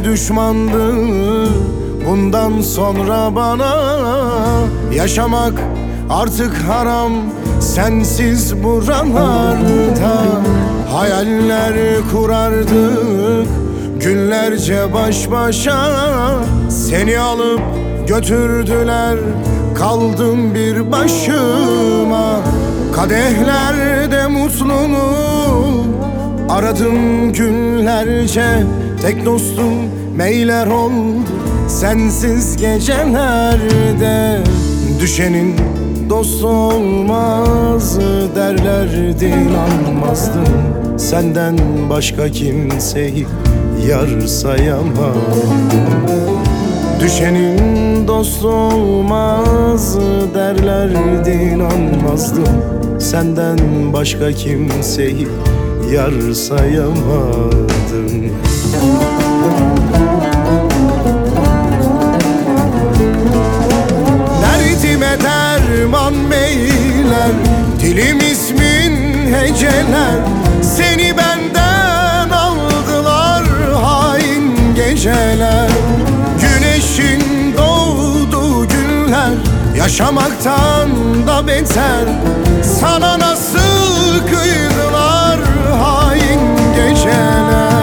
düşmandır bundan sonra bana. Yaşamak artık haram sensiz buralarda. Hayaller kurardık günlerce baş başa. Seni alıp götürdüler, kaldım bir başıma. Kadehlerde mutluluğu aradım günlerce. Tek dostum meyler oldu sensiz gecelerde. Düşenin dostu olmaz derlerdi, inanmazdım. Senden başka kimseyi yar sayamadım. Düşenin dostu olmaz derlerdi, inanmazdım. Senden başka kimseyi yar sayamadım. Derdime derman beyler, dilim ismin heceler. Seni benden aldılar hain geceler. Güneşin doğduğu günler yaşamaktan da beter. Sana nasıl kıydılar hain geceler.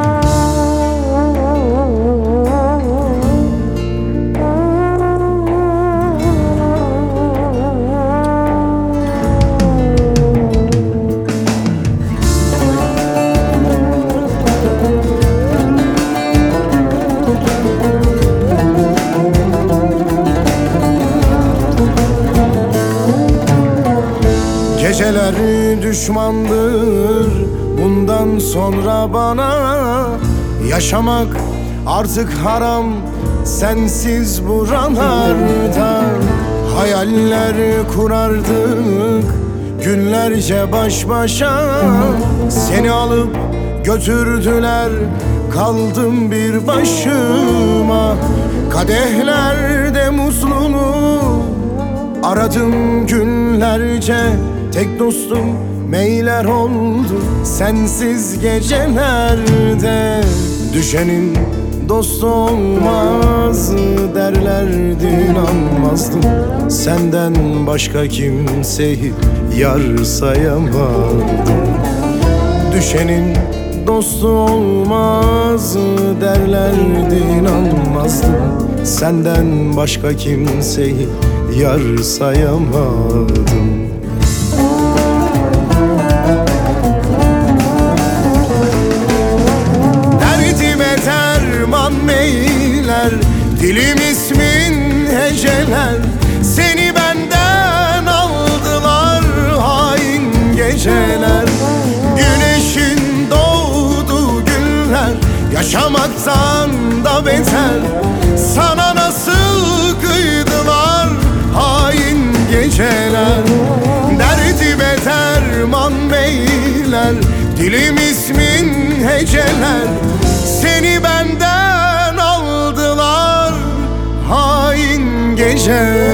Geceler düşmandır bundan sonra bana. Yaşamak artık haram sensiz buralarda. Hayaller kurardık günlerce baş başa. Seni alıp götürdüler, kaldım bir başıma. Kadehlerde mutluluğu aradım günlerce. Tek dostum meyler oldu sensiz gecelerde. Düşenin dostu olmaz derlerdi, inanmazdım. Senden başka kimseyi yar sayamadım. Düşenin dostu olmaz derlerdi, inanmazdım. Senden başka kimseyi yar sayamadım. Derdime derman meyler, dilim ismin heceler. Seni benden aldılar hain geceler. Güneşin doğduğu günler yaşamaktan da beter. Sana nasıl kıydılar hain geceler. Derdime derman beyler, dilim ismin heceler. Seni benden aldılar hain geceler.